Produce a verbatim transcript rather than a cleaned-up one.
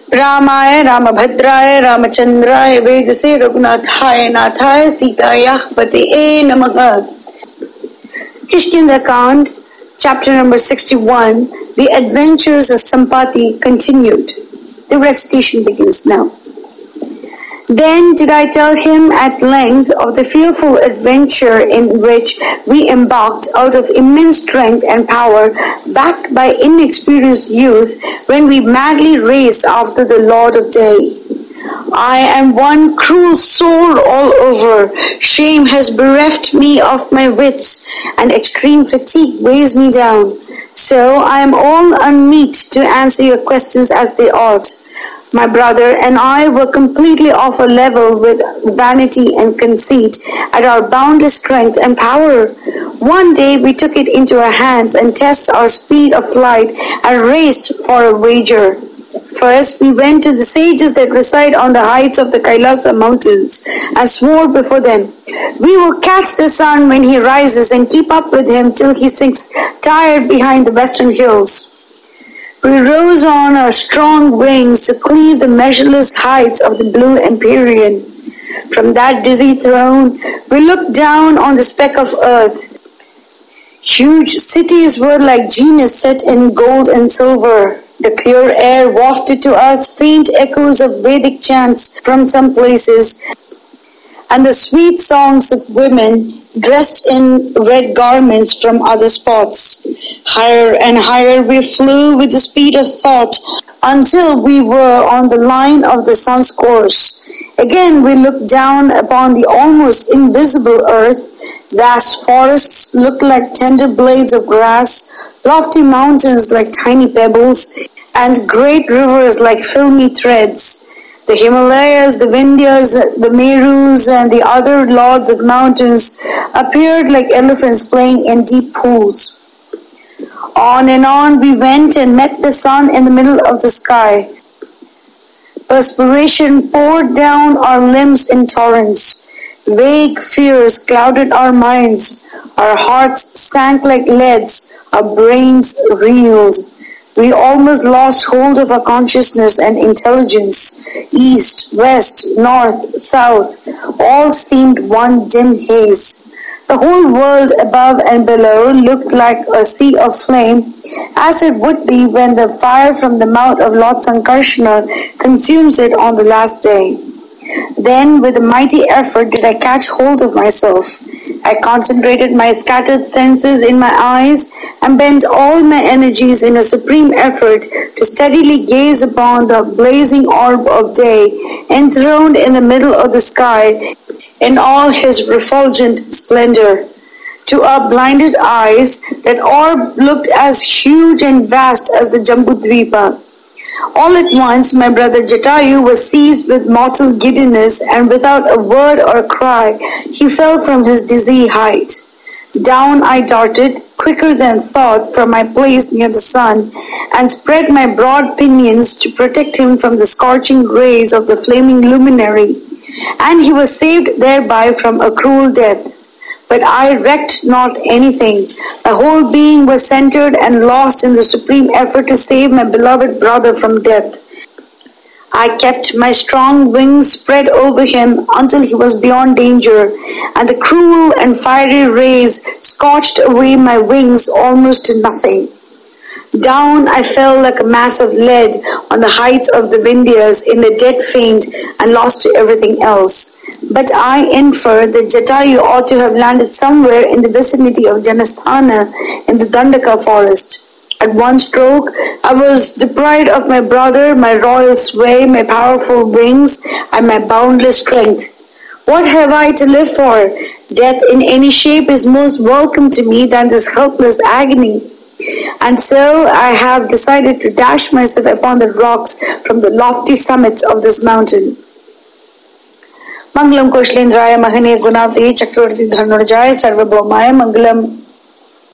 रामाय रामभद्राय रामचंद्राय वेदसे रघुनाथाय नाथाय सीतायाः पतये नमः. Kishkindakand, chapter number sixty-one, the adventures of Sampati continued. The recitation begins now. Then did I tell him at length of the fearful adventure in which we embarked out of immense strength and power, backed by inexperienced youth, when we madly raced after the Lord of Day. I am one cruel soul all over. Shame has bereft me of my wits, and extreme fatigue weighs me down. So I am all unmeet to answer your questions as they ought. My brother and I were completely off a level with vanity and conceit at our boundless strength and power. One day we took it into our hands and tested our speed of flight and raced for a wager. First, we went to the sages that reside on the heights of the Kailasa mountains and swore before them, "We will catch the sun when he rises and keep up with him till he sinks tired behind the western hills." We rose on our strong wings to cleave the measureless heights of the blue empyrean. From that dizzy throne, we looked down on the speck of earth. Huge cities were like genius set in gold and silver. The clear air wafted to us faint echoes of Vedic chants from some places, and the sweet songs of women dressed in red garments from other spots. Higher and higher we flew with the speed of thought until we were on the line of the sun's course. Again we looked down upon the almost invisible earth. Vast forests looked like tender blades of grass, lofty mountains like tiny pebbles, and great rivers like filmy threads. The Himalayas, the Vindhyas, the Merus, and the other lords of mountains appeared like elephants playing in deep pools. On and on we went and met the sun in the middle of the sky. Perspiration poured down our limbs in torrents. Vague fears clouded our minds. Our hearts sank like leads. Our brains reeled. We almost lost hold of our consciousness and intelligence. East, west, north, south, all seemed one dim haze. The whole world above and below looked like a sea of flame, as it would be when the fire from the mouth of Lord Sankarshana consumes it on the last day. Then, with a mighty effort, did I catch hold of myself. I concentrated my scattered senses in my eyes and bent all my energies in a supreme effort to steadily gaze upon the blazing orb of day enthroned in the middle of the sky in all his refulgent splendor. To our blinded eyes, that orb looked as huge and vast as the Jambudvipa. All at once, my brother Jatayu was seized with mortal giddiness, and without a word or a cry, he fell from his dizzy height. Down I darted, quicker than thought, from my place near the sun, and spread my broad pinions to protect him from the scorching rays of the flaming luminary, and he was saved thereby from a cruel death. But I recked not anything. My whole being was centered and lost in the supreme effort to save my beloved brother from death. I kept my strong wings spread over him until he was beyond danger, and the cruel and fiery rays scorched away my wings almost to nothing. Down I fell like a mass of lead on the heights of the Vindhyas in a dead faint and lost to everything else. But I infer that Jatayu ought to have landed somewhere in the vicinity of Janasthana in the Dandaka forest. At one stroke, I was deprived of my brother, my royal sway, my powerful wings, and my boundless strength. What have I to live for? Death in any shape is most welcome to me than this helpless agony. And so I have decided to dash myself upon the rocks from the lofty summits of this mountain. Mangalam Kaushalendraya Mahane Gunavde Chakravarti Dharmarajaya Sarvabhaumaya Mangalam.